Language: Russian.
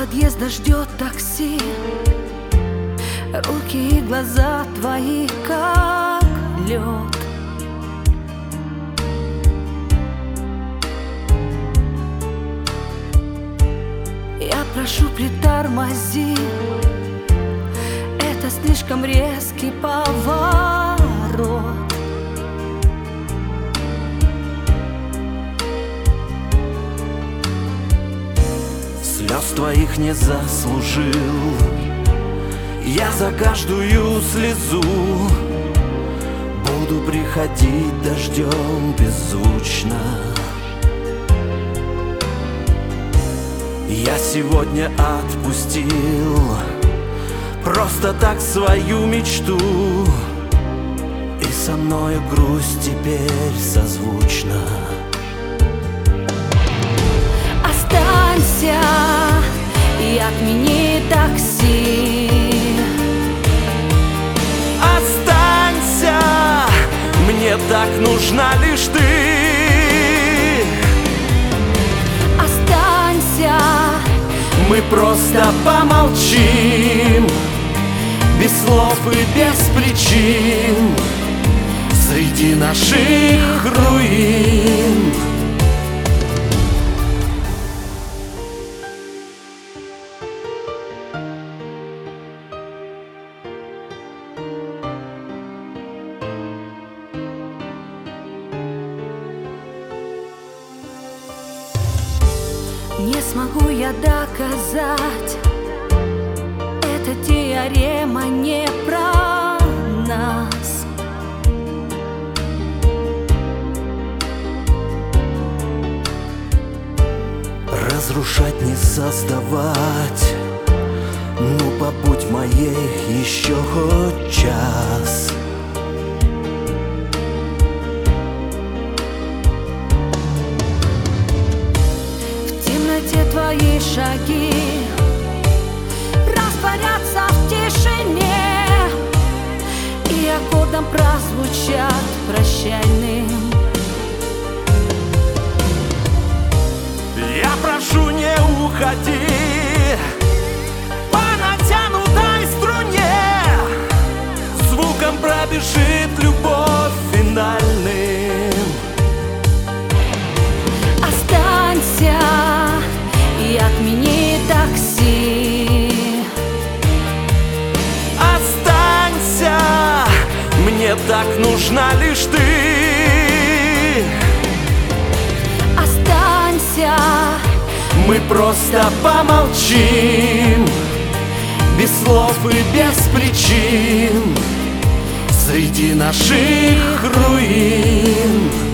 подъезда ждет такси. Руки и глаза твои как лед. Я прошу, притормози, это слишком резкий поворот. Слез твоих не заслужил я за каждую слезу. Буду приходить дождем беззвучно. Я сегодня отпустил просто так свою мечту, и со мною грусть теперь созвучна. Останься и отмени такси. Останься, мне так нужна лишь ты. Останься, мы просто помолчим, без слов и без причин, среди наших руин. Не смогу я доказать, эта теорема не про нас. Разрушать, не создавать, ну побудь моей еще хоть час. Твои шаги растворятся в тишине, и аккордом прозвучат прощальным. Я прошу, не уходи по натянутой струне, звуком пробежит любовь финальным. Останься и отмени такси. Останься, мне так нужна лишь ты. Останься, мы просто помолчим, без слов и без причин, среди наших руин.